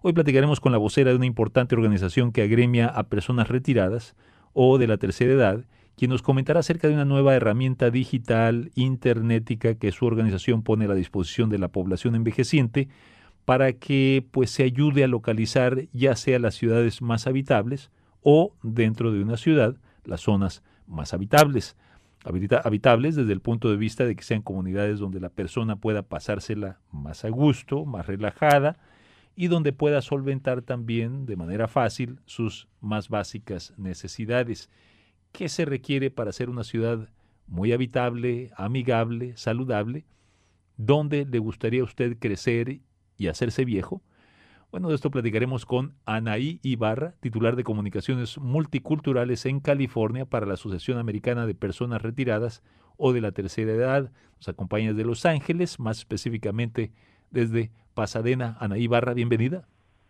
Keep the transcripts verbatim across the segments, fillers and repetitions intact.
Hoy platicaremos con la vocera de una importante organización que agremia a personas retiradas o de la tercera edad, quien nos comentará acerca de una nueva herramienta digital internética que su organización pone a la disposición de la población envejeciente para que pues se ayude a localizar ya sea las ciudades más habitables o dentro de una ciudad las zonas más habitables. Habita- habitables desde el punto de vista de que sean comunidades donde la persona pueda pasársela más a gusto, más relajada y donde pueda solventar también de manera fácil sus más básicas necesidades. ¿Qué se requiere para ser una ciudad muy habitable, amigable, saludable? ¿Dónde le gustaría a usted crecer y hacerse viejo? Bueno, de esto platicaremos con Anaí Ibarra, titular de Comunicaciones Multiculturales en California para la Asociación Americana de Personas Retiradas o de la Tercera Edad. Nos acompaña desde Los Ángeles, más específicamente desde Pasadena. Anaí Ibarra, bienvenida.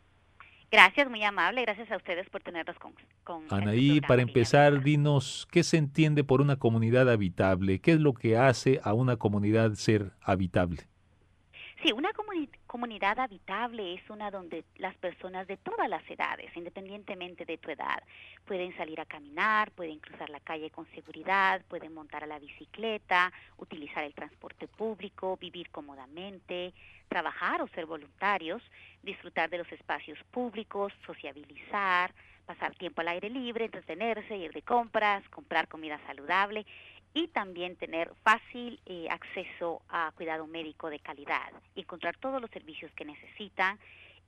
Gracias, muy amable. Gracias a ustedes por tenernos con, con en su Anaí, para programa, Línea empezar, Abierta. dinos, ¿qué se entiende por una comunidad habitable? ¿Qué es lo que hace a una comunidad ser habitable? Sí, una comuni- comunidad habitable es una donde las personas de todas las edades, independientemente de tu edad, pueden salir a caminar, pueden cruzar la calle con seguridad, pueden montar a la bicicleta, utilizar el transporte público, vivir cómodamente, trabajar o ser voluntarios, disfrutar de los espacios públicos, sociabilizar, pasar tiempo al aire libre, entretenerse, ir de compras, comprar comida saludable y también tener fácil eh, acceso a cuidado médico de calidad, encontrar todos los servicios que necesitan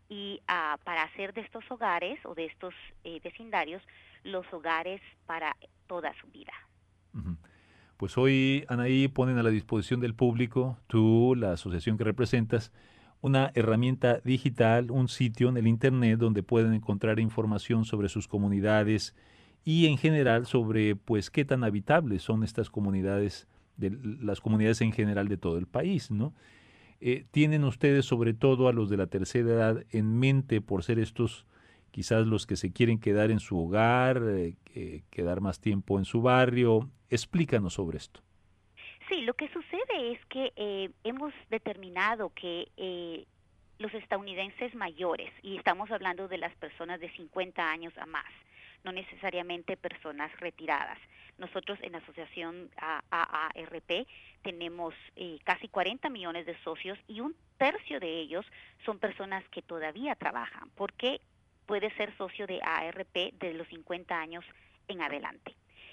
y uh, para hacer de estos hogares o de estos eh, vecindarios los hogares para toda su vida. Ujú. Pues hoy, Anaí, ponen a la disposición del público, tú, la asociación que representas, una herramienta digital, un sitio en el Internet donde pueden encontrar información sobre sus comunidades y en general sobre pues qué tan habitables son estas comunidades, de las comunidades en general de todo el país, ¿no? Eh, ¿tienen ustedes sobre todo a los de la tercera edad en mente por ser estos quizás los que se quieren quedar en su hogar, eh, eh, quedar más tiempo en su barrio? Explícanos sobre esto. Sí, lo que sucede es que eh, hemos determinado que eh, los estadounidenses mayores, y estamos hablando de las personas de cincuenta años a más, no necesariamente personas retiradas. Nosotros en la asociación A A R P tenemos eh, casi cuarenta millones de socios y un tercio de ellos son personas que todavía trabajan, porque puede ser socio de A A R P de los cincuenta años en adelante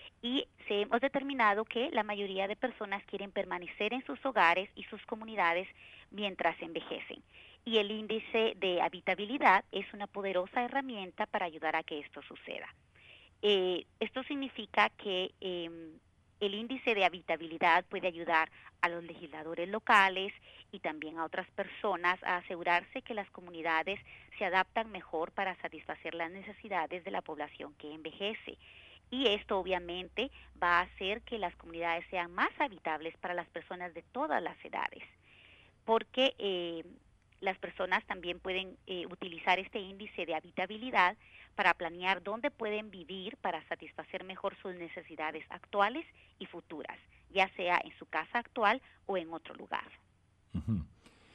y se hemos determinado que la mayoría de personas quieren permanecer en sus hogares y sus comunidades mientras envejecen. Y el índice de habitabilidad es una poderosa herramienta para ayudar a que esto suceda. Eh, esto significa que eh, el índice de habitabilidad puede ayudar a los legisladores locales y también a otras personas a asegurarse que las comunidades se adaptan mejor para satisfacer las necesidades de la población que envejece. Y esto obviamente va a hacer que las comunidades sean más habitables para las personas de todas las edades, porque eh, las personas también pueden eh, utilizar este índice de habitabilidad para planear dónde pueden vivir para satisfacer mejor sus necesidades actuales y futuras, ya sea en su casa actual o en otro lugar. Ujú.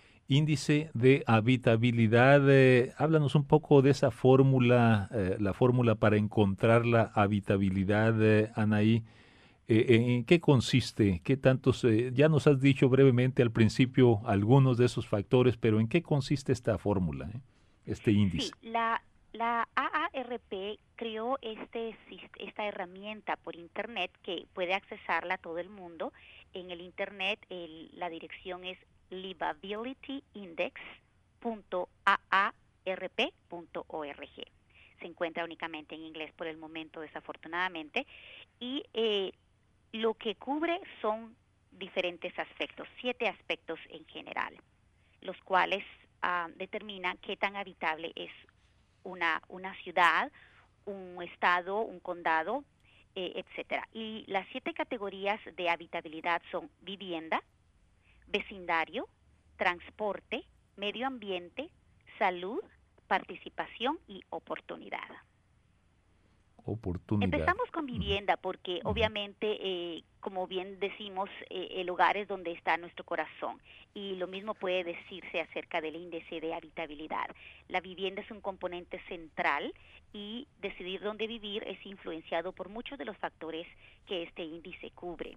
Índice de habitabilidad, eh, háblanos un poco de esa fórmula, eh, la fórmula para encontrar la habitabilidad, eh, Anaí. Eh, eh, ¿En qué consiste? ¿Qué tantos? Eh, ya nos has dicho brevemente al principio algunos de esos factores, pero ¿en qué consiste esta fórmula, eh? Este índice? Sí, la, la A A R P creó este, esta herramienta por Internet que puede accesarla todo el mundo. En el Internet el, la dirección es livability index punto a a r p punto org. Se encuentra únicamente en inglés por el momento, desafortunadamente, y eh, lo que cubre son diferentes aspectos, siete aspectos en general, los cuales uh, determinan qué tan habitable es una, una ciudad, un estado, un condado, eh, etcétera. Y las siete categorías de habitabilidad son vivienda, vecindario, transporte, medio ambiente, salud, participación y oportunidad. oportunidad. Empezamos con vivienda porque Uh-huh. obviamente, eh, como bien decimos, eh, el hogar es donde está nuestro corazón y lo mismo puede decirse acerca del índice de habitabilidad. La vivienda es un componente central y decidir dónde vivir es influenciado por muchos de los factores que este índice cubre.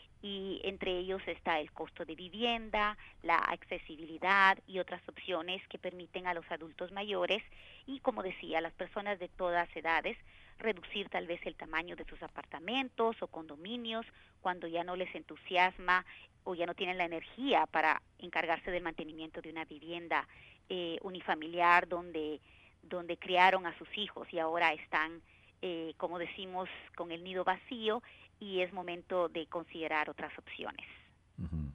Y entre ellos está el costo de vivienda, la accesibilidad y otras opciones que permiten a los adultos mayores y, como decía, a las personas de todas edades reducir tal vez el tamaño de sus apartamentos o condominios cuando ya no les entusiasma o ya no tienen la energía para encargarse del mantenimiento de una vivienda eh, unifamiliar donde, donde criaron a sus hijos y ahora están, eh, como decimos, con el nido vacío y es momento de considerar otras opciones. Uh-huh.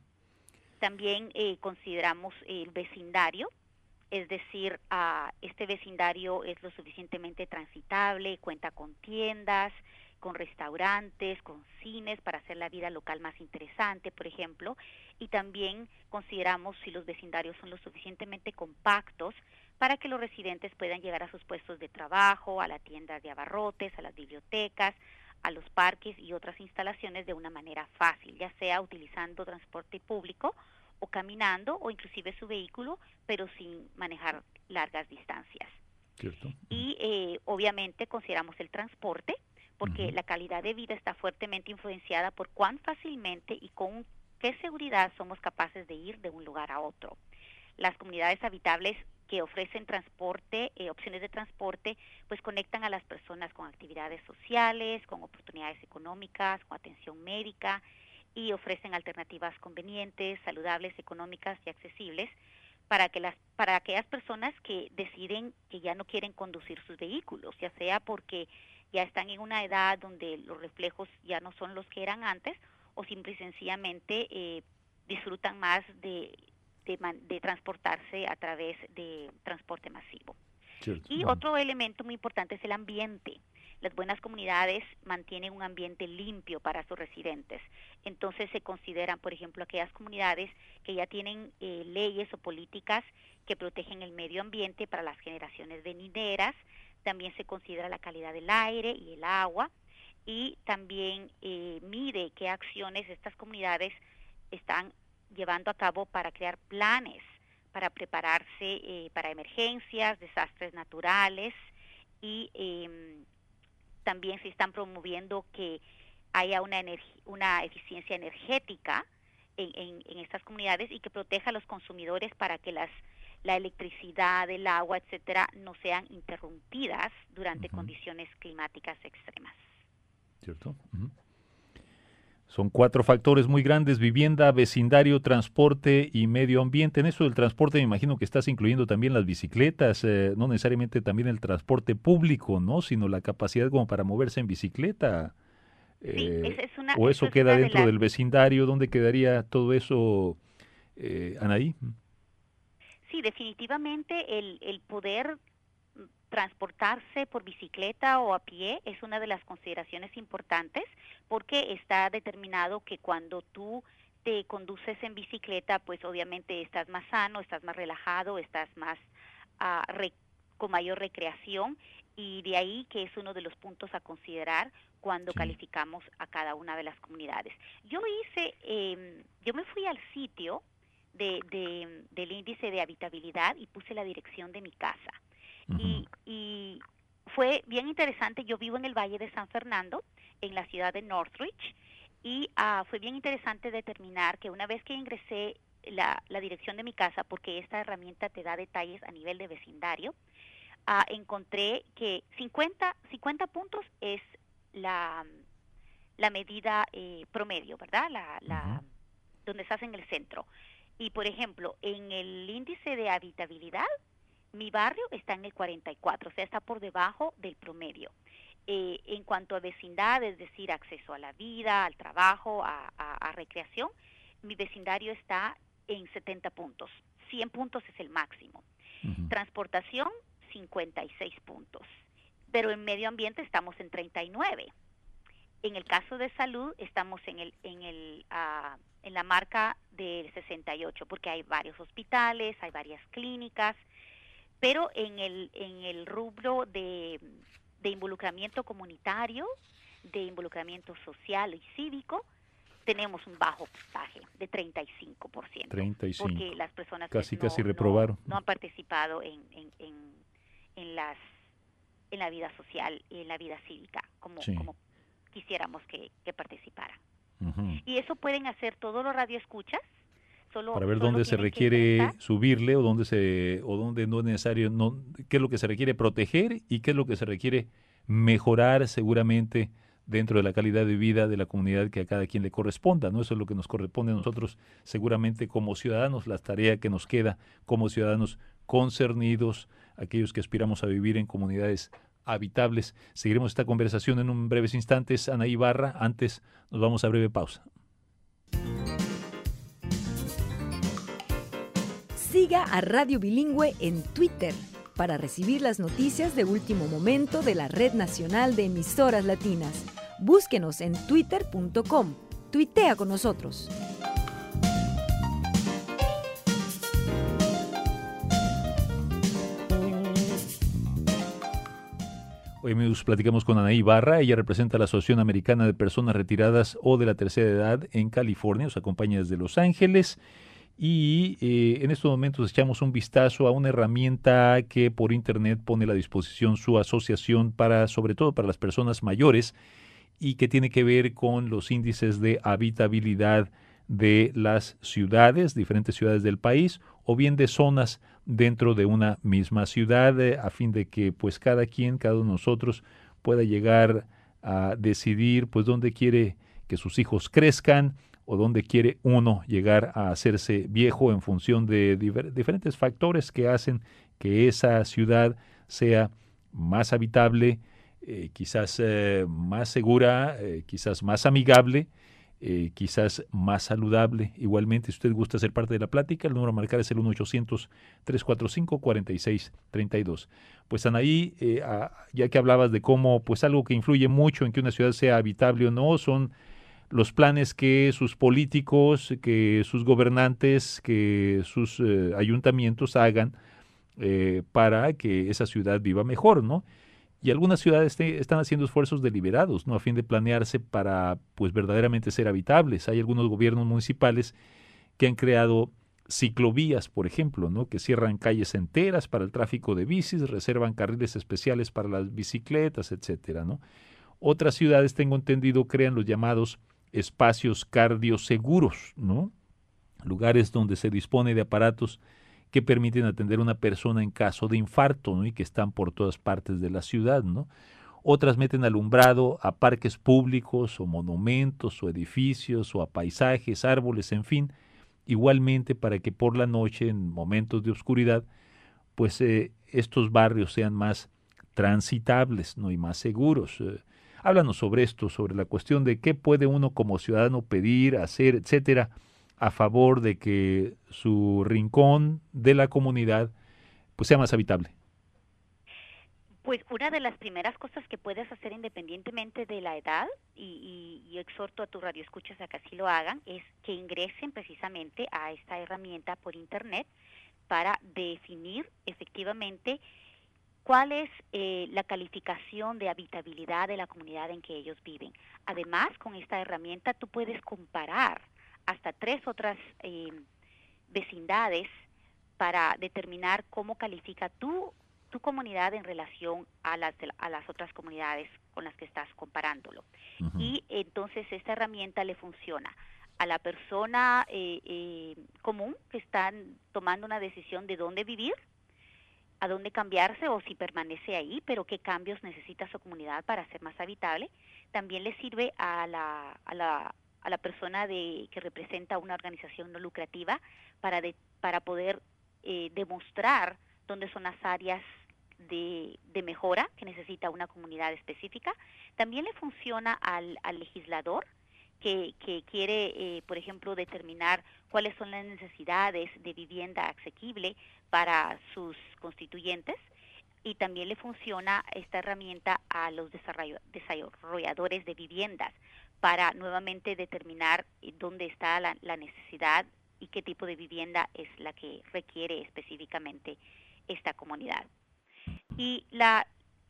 También eh, consideramos el vecindario. Es decir, uh, este vecindario es lo suficientemente transitable, cuenta con tiendas, con restaurantes, con cines para hacer la vida local más interesante, por ejemplo, y también consideramos si los vecindarios son lo suficientemente compactos para que los residentes puedan llegar a sus puestos de trabajo, a la tienda de abarrotes, a las bibliotecas, a los parques y otras instalaciones de una manera fácil, ya sea utilizando transporte público o caminando o inclusive su vehículo, pero sin manejar largas distancias. Cierto. Y eh, obviamente consideramos el transporte, porque Uh-huh. la calidad de vida está fuertemente influenciada por cuán fácilmente y con qué seguridad somos capaces de ir de un lugar a otro. Las comunidades habitables que ofrecen transporte, eh, opciones de transporte, pues conectan a las personas con actividades sociales, con oportunidades económicas, con atención médica, y ofrecen alternativas convenientes, saludables, económicas y accesibles para que las para aquellas personas que deciden que ya no quieren conducir sus vehículos, ya sea porque ya están en una edad donde los reflejos ya no son los que eran antes o simple y sencillamente eh, disfrutan más de, de, de transportarse a través de transporte masivo. Cierto. Y Uh-huh. otro elemento muy importante es el ambiente. Las buenas comunidades mantienen un ambiente limpio para sus residentes. Entonces se consideran, por ejemplo, aquellas comunidades que ya tienen eh, leyes o políticas que protegen el medio ambiente para las generaciones venideras. También se considera la calidad del aire y el agua. Y también eh, mide qué acciones estas comunidades están llevando a cabo para crear planes, para prepararse eh, para emergencias, desastres naturales y eh, también se están promoviendo que haya una, una eficiencia energética en, en, en estas comunidades y que proteja a los consumidores para que las, la electricidad, el agua, etcétera, no sean interrumpidas durante uh-huh. condiciones climáticas extremas. ¿Cierto? Uh-huh. Son cuatro factores muy grandes: vivienda, vecindario, transporte y medio ambiente. En eso del transporte me imagino que estás incluyendo también las bicicletas, eh, no necesariamente también el transporte público, ¿no? Sino la capacidad como para moverse en bicicleta. Eh, sí, esa es una, ¿O eso, eso queda dentro de las... del vecindario? ¿Dónde quedaría todo eso, eh, Anaí? Sí, definitivamente el, el poder transportarse por bicicleta o a pie es una de las consideraciones importantes porque está determinado que cuando tú te conduces en bicicleta, pues obviamente estás más sano, estás más relajado, estás más uh, re, con mayor recreación y de ahí que es uno de los puntos a considerar cuando sí. calificamos a cada una de las comunidades. Yo hice, eh, yo me fui al sitio de, de, del índice de habitabilidad y puse la dirección de mi casa. Uh-huh. Y, y fue bien interesante. Yo vivo en el Valle de San Fernando, en la ciudad de Northridge, y uh, fue bien interesante determinar que una vez que ingresé la, la dirección de mi casa, porque esta herramienta te da detalles a nivel de vecindario, uh, encontré que cincuenta, cincuenta puntos es la, la medida eh, promedio, ¿verdad? La, la, uh-huh. Donde estás en el centro. Y, por ejemplo, en el índice de habitabilidad, mi barrio está en el cuarenta y cuatro, o sea, está por debajo del promedio. Eh, en cuanto a vecindad, es decir, acceso a la vida, al trabajo, a, a, a recreación, mi vecindario está en setenta puntos. cien puntos es el máximo. Uh-huh. Transportación, cincuenta y seis puntos. Pero en medio ambiente estamos en treinta y nueve. En el caso de salud, estamos en, el, en, el, uh, en la marca del sesenta y ocho, porque hay varios hospitales, hay varias clínicas. Pero en el en el rubro de, de involucramiento comunitario, de involucramiento social y cívico, tenemos un bajo puntaje de treinta y cinco por ciento. treinta y cinco. Porque las personas casi, pues, no, casi reprobaron. No, no han participado en, en, en, en, las, en la vida social y en la vida cívica como, sí. como quisiéramos que, que participaran. Uh-huh. Y eso pueden hacer todos los radioescuchas. Solo, para ver solo dónde se requiere subirle o dónde se o dónde no es necesario, no, qué es lo que se requiere proteger y qué es lo que se requiere mejorar seguramente dentro de la calidad de vida de la comunidad que a cada quien le corresponda, ¿no? Eso es lo que nos corresponde a nosotros seguramente como ciudadanos, la tarea que nos queda como ciudadanos concernidos, aquellos que aspiramos a vivir en comunidades habitables. Seguiremos esta conversación en un breves instantes. Anaí Barra, antes nos vamos a breve pausa. Siga a Radio Bilingüe en Twitter para recibir las noticias de último momento de la Red Nacional de Emisoras Latinas. Búsquenos en twitter punto com. Tuitea con nosotros. Hoy nos platicamos con Anaí Barra. Ella representa a la Asociación Americana de Personas Retiradas o de la Tercera Edad en California. Nos acompaña desde Los Ángeles. Y eh, en estos momentos echamos un vistazo a una herramienta que por internet pone a la disposición su asociación para, sobre todo para las personas mayores, y que tiene que ver con los índices de habitabilidad de las ciudades, diferentes ciudades del país, o bien de zonas dentro de una misma ciudad, eh, a fin de que pues cada quien, cada uno de nosotros pueda llegar a decidir pues dónde quiere que sus hijos crezcan, o dónde quiere uno llegar a hacerse viejo en función de diver- diferentes factores que hacen que esa ciudad sea más habitable, eh, quizás eh, más segura, eh, quizás más amigable, eh, quizás más saludable. Igualmente, si usted gusta ser parte de la plática, el número a marcar es el uno ochocientos, tres cuatro cinco, cuatro seis tres dos. Pues Anaí, eh, a, ya que hablabas de cómo pues algo que influye mucho en que una ciudad sea habitable o no, son los planes que sus políticos, que sus gobernantes, que sus eh, ayuntamientos hagan eh, para que esa ciudad viva mejor, ¿no? Y algunas ciudades te, están haciendo esfuerzos deliberados, ¿no? A fin de planearse para, pues, verdaderamente ser habitables. Hay algunos gobiernos municipales que han creado ciclovías, por ejemplo, ¿no? Que cierran calles enteras para el tráfico de bicis, reservan carriles especiales para las bicicletas, etcétera, ¿no? Otras ciudades, tengo entendido, crean los llamados espacios cardioseguros, ¿no? Lugares donde se dispone de aparatos que permiten atender a una persona en caso de infarto, ¿no? Y que están por todas partes de la ciudad, ¿no? Otras meten alumbrado a parques públicos o monumentos o edificios o a paisajes, árboles, en fin, igualmente para que por la noche, en momentos de oscuridad, pues eh, estos barrios sean más transitables, ¿no? Y más seguros. Eh, Háblanos sobre esto, sobre la cuestión de qué puede uno como ciudadano pedir, hacer, etcétera, a favor de que su rincón de la comunidad pues sea más habitable. Pues una de las primeras cosas que puedes hacer independientemente de la edad, y, y, y exhorto a tus radioescuchas a que así lo hagan, es que ingresen precisamente a esta herramienta por internet para definir efectivamente cuál es eh, la calificación de habitabilidad de la comunidad en que ellos viven. Además, con esta herramienta tú puedes comparar hasta tres otras eh, vecindades para determinar cómo califica tu, tu comunidad en relación a las, a las otras comunidades con las que estás comparándolo. Uh-huh. Y entonces esta herramienta le funciona a la persona eh, eh, común que está tomando una decisión de dónde vivir, a dónde cambiarse o si permanece ahí, pero qué cambios necesita su comunidad para ser más habitable. También le sirve a la, a la, a la persona de, que representa una organización no lucrativa para, de, para poder eh, demostrar dónde son las áreas de, de mejora que necesita una comunidad específica. También le funciona al, al legislador que, que quiere, eh, por ejemplo, determinar cuáles son las necesidades de vivienda asequible para sus constituyentes, y también le funciona esta herramienta a los desarrolladores de viviendas para nuevamente determinar dónde está la, la necesidad y qué tipo de vivienda es la que requiere específicamente esta comunidad. Y la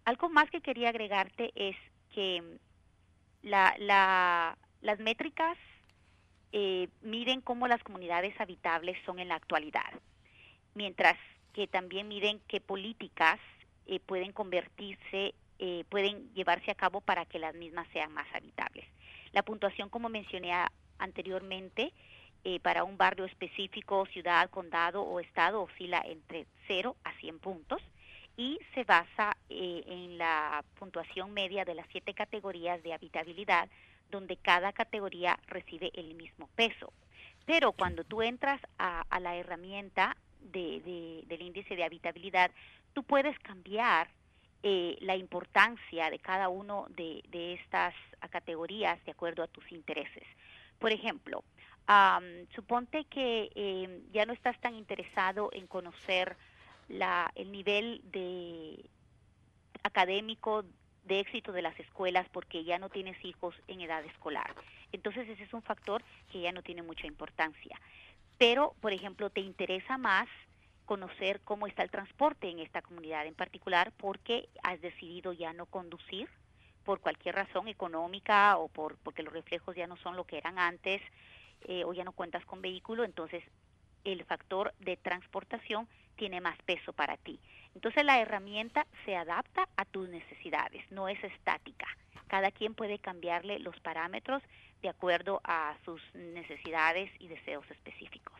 algo más que quería agregarte es que la, la, las métricas eh, miden cómo las comunidades habitables son en la actualidad, mientras que también miden qué políticas eh, pueden convertirse, eh, pueden llevarse a cabo para que las mismas sean más habitables. La puntuación, como mencioné a, anteriormente, eh, para un barrio específico, ciudad, condado o estado, oscila entre cero a cien puntos y se basa eh, en la puntuación media de las siete categorías de habitabilidad, donde cada categoría recibe el mismo peso. Pero cuando tú entras a, a la herramienta de, de, del índice de habitabilidad, tú puedes cambiar eh, la importancia de cada uno de, de estas categorías de acuerdo a tus intereses. Por ejemplo, um, suponte que eh, ya no estás tan interesado en conocer la, el nivel de académico de éxito de las escuelas porque ya no tienes hijos en edad escolar. Entonces ese es un factor que ya no tiene mucha importancia. Pero, por ejemplo, te interesa más conocer cómo está el transporte en esta comunidad en particular porque has decidido ya no conducir por cualquier razón económica o por porque los reflejos ya no son lo que eran antes eh, o ya no cuentas con vehículo, entonces el factor de transportación tiene más peso para ti. Entonces la herramienta se adapta a tus necesidades, no es estática. Cada quien puede cambiarle los parámetros de acuerdo a sus necesidades y deseos específicos.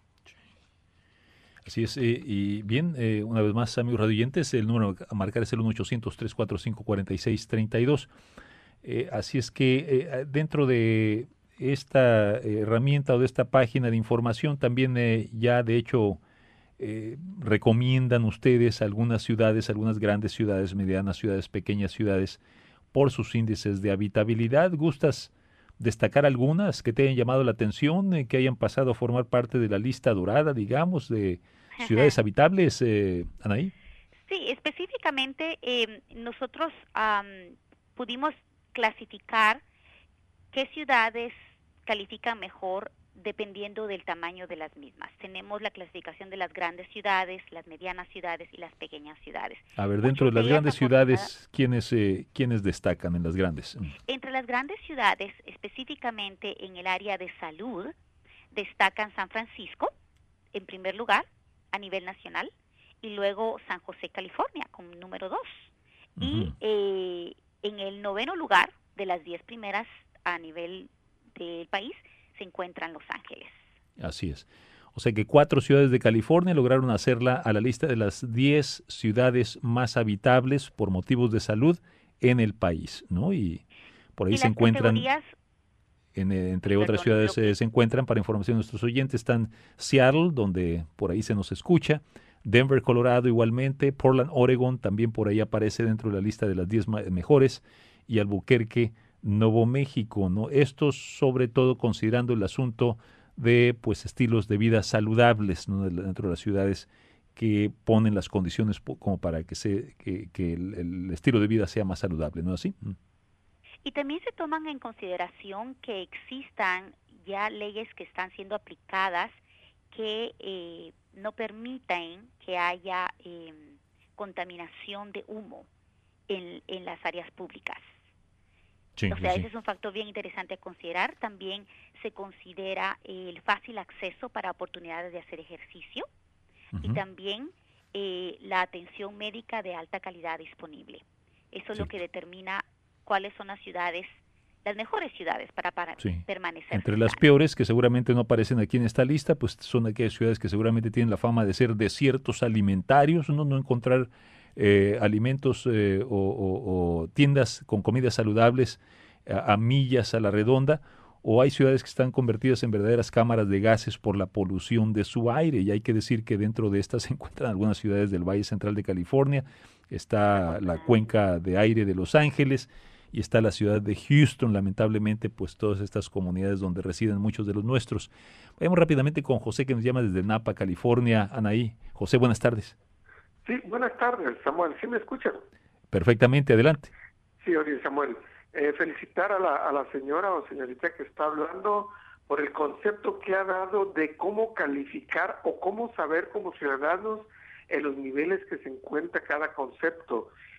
Así es, eh, y bien, eh, una vez más, amigos radioyentes, el número a marcar es el uno ochocientos, tres cuatro cinco, cuatro seis tres dos. Eh, así es que eh, dentro de esta herramienta o de esta página de información también eh, ya de hecho eh, recomiendan ustedes algunas ciudades, algunas grandes ciudades, medianas ciudades, pequeñas ciudades, por sus índices de habitabilidad. ¿Gustas destacar algunas que te hayan llamado la atención, eh, que hayan pasado a formar parte de la lista dorada, digamos, de ciudades habitables, eh, Anaí? Sí, específicamente eh, nosotros um, pudimos clasificar qué ciudades califican mejor dependiendo del tamaño de las mismas. Tenemos la clasificación de las grandes ciudades, las medianas ciudades y las pequeñas ciudades. A ver, dentro Muchas de las ellas grandes afortunadas- ciudades, ¿quiénes, eh, ¿quiénes destacan en las grandes? Entre las grandes ciudades, específicamente en el área de salud, destacan San Francisco, en primer lugar, a nivel nacional, y luego San José, California, como número dos. Uh-huh. Y eh, en el noveno lugar, de las diez primeras a nivel del país, se encuentran Los Ángeles. Así es. O sea que cuatro ciudades de California lograron hacerla a la lista de las diez ciudades más habitables por motivos de salud en el país, ¿no? Y por ahí y se las encuentran, categorías, en, eh, entre sí, otras perdón, ciudades lo que- eh, se encuentran, para información de nuestros oyentes, están Seattle, donde por ahí se nos escucha, Denver, Colorado igualmente, Portland, Oregon, también por ahí aparece dentro de la lista de las diez ma- mejores, y Albuquerque, Nuevo México, ¿no? Esto sobre todo considerando el asunto de pues estilos de vida saludables, ¿no? Dentro de las ciudades que ponen las condiciones po- como para que se que, que el, el estilo de vida sea más saludable, ¿no es así? Mm. Y también se toman en consideración que existan ya leyes que están siendo aplicadas que eh, no permiten que haya eh, contaminación de humo en, en las áreas públicas. Sí, O sí, sea, sí. ese es un factor bien interesante a considerar. También se considera el fácil acceso para oportunidades de hacer ejercicio y Ujú. también eh, la atención médica de alta calidad disponible. Eso es lo Sí. que determina cuáles son las ciudades, las mejores ciudades para, para Sí. permanecer Entre las sanas. peores, que seguramente no aparecen aquí en esta lista, pues son aquellas ciudades que seguramente tienen la fama de ser desiertos alimentarios, no, no encontrar eh, alimentos eh, o, o- o tiendas con comidas saludables a, a millas a la redonda, o hay ciudades que están convertidas en verdaderas cámaras de gases por la polución de su aire, y hay que decir que dentro de estas se encuentran algunas ciudades del Valle Central de California, está la cuenca de aire de Los Ángeles, y está la ciudad de Houston, lamentablemente, pues todas estas comunidades donde residen muchos de los nuestros. Vayamos rápidamente con José, que nos llama desde Napa, California. Anaí. José, buenas tardes. Sí, buenas tardes, Samuel. ¿Sí me escuchan? Perfectamente, adelante. Sí, oye, Samuel. Eh, felicitar a la, a la señora o señorita que está hablando por el concepto que ha dado de cómo calificar o cómo saber como ciudadanos en los niveles que se encuentra cada concepto.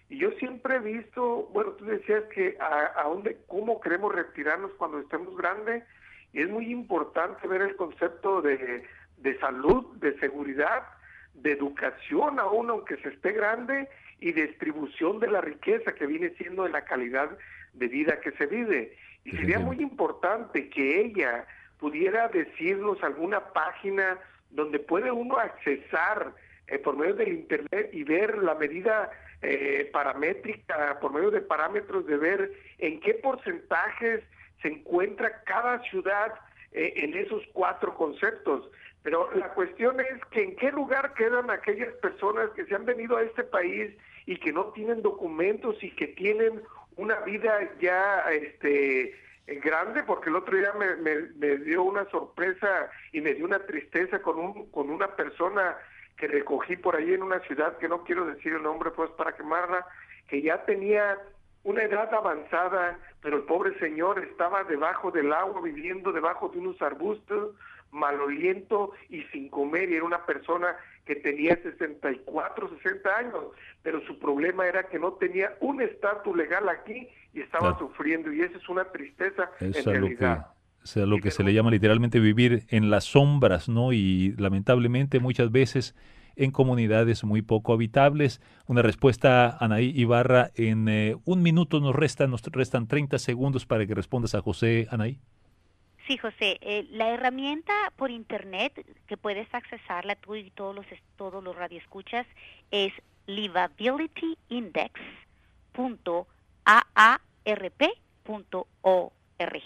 Y yo siempre he visto, bueno, tú decías que a, a dónde, cómo queremos retirarnos cuando estemos grandes, y es muy importante ver el concepto de, de salud, de seguridad, de educación aún aunque se esté grande, y distribución de la riqueza que viene siendo de la calidad de vida que se vive. Y sería muy importante que ella pudiera decirnos alguna página donde puede uno accesar eh, por medio del internet y ver la medida eh, paramétrica, por medio de parámetros, de ver en qué porcentajes se encuentra cada ciudad eh, en esos cuatro conceptos. Pero la cuestión es que en qué lugar quedan aquellas personas que se han venido a este país y que no tienen documentos y que tienen una vida ya este grande, porque el otro día me, me, me dio una sorpresa y me dio una tristeza con un con una persona que recogí por ahí en una ciudad, que no quiero decir el nombre pues para quemarla, que ya tenía una edad avanzada, pero el pobre señor estaba debajo del agua, viviendo debajo de unos arbustos, maloliento y sin comer, y era una persona que tenía sesenta y cuatro, sesenta años, pero su problema era que no tenía un estatus legal aquí y estaba claro. sufriendo, y eso es una tristeza es en realidad. Que, es a lo que se le llama literalmente vivir en las sombras, ¿no? Y lamentablemente muchas veces en comunidades muy poco habitables. Una respuesta, Anaí Ibarra, en eh, un minuto nos restan, nos restan treinta segundos para que respondas a José, Anaí. Sí, José, eh, la herramienta por internet que puedes accesarla tú y todos los todos los radioescuchas es livability index punto a a r p punto org.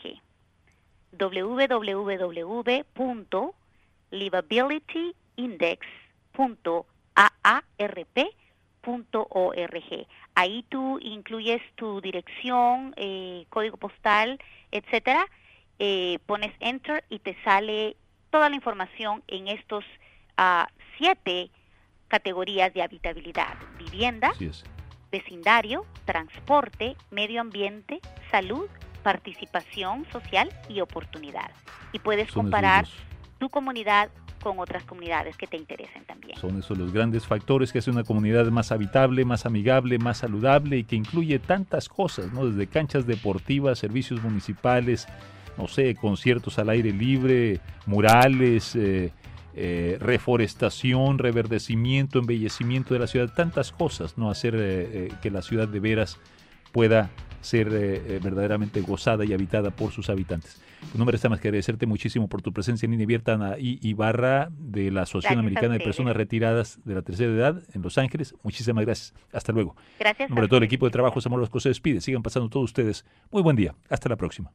w w w punto livability index punto a a r p punto org. Ahí tú incluyes tu dirección, eh, código postal, etcétera. Eh, pones enter y te sale toda la información en estos uh, siete categorías de habitabilidad: vivienda, vecindario, transporte, medio ambiente, salud, participación social y oportunidad. Y puedes Son comparar esos tu comunidad con otras comunidades que te interesen también. Son esos los grandes factores que hacen una comunidad más habitable, más amigable, más saludable, y que incluye tantas cosas, ¿no? Desde canchas deportivas, servicios municipales, no sé, conciertos al aire libre, murales, eh, eh, reforestación, reverdecimiento, embellecimiento de la ciudad, tantas cosas, ¿no? Hacer eh, eh, que la ciudad de veras pueda ser eh, eh, verdaderamente gozada y habitada por sus habitantes. Pues no me resta más que agradecerte muchísimo por tu presencia en línea abierta, Anaí Ibarra, de la Asociación Gracias Americana de Personas Retiradas de la Tercera Edad en Los Ángeles. Muchísimas gracias. Hasta luego. Gracias. En nombre de todo el equipo de trabajo, Samuel Orozco se despide. Sigan pasando todos ustedes. Muy buen día. Hasta la próxima.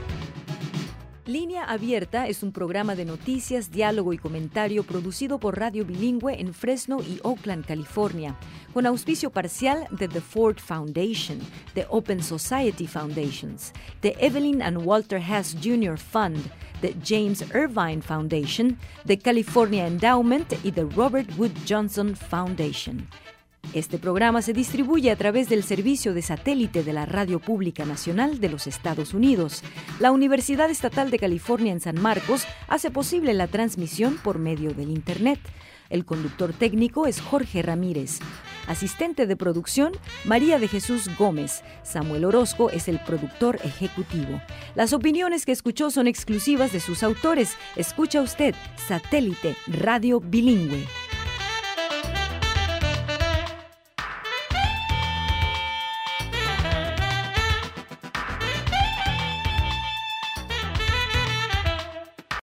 Línea Abierta es un programa de noticias, diálogo y comentario producido por Radio Bilingüe en Fresno y Oakland, California, con auspicio parcial de The Ford Foundation, de Open Society Foundations, de Evelyn and Walter Hess junior Fund, de James Irvine Foundation, de California Endowment y de Robert Wood Johnson Foundation. Este programa se distribuye a través del servicio de satélite de la Radio Pública Nacional de los Estados Unidos. La Universidad Estatal de California en San Marcos hace posible la transmisión por medio del Internet. El conductor técnico es Jorge Ramírez. Asistente de producción, María de Jesús Gómez. Samuel Orozco es el productor ejecutivo. Las opiniones que escuchó son exclusivas de sus autores. Escucha usted Satélite Radio Bilingüe.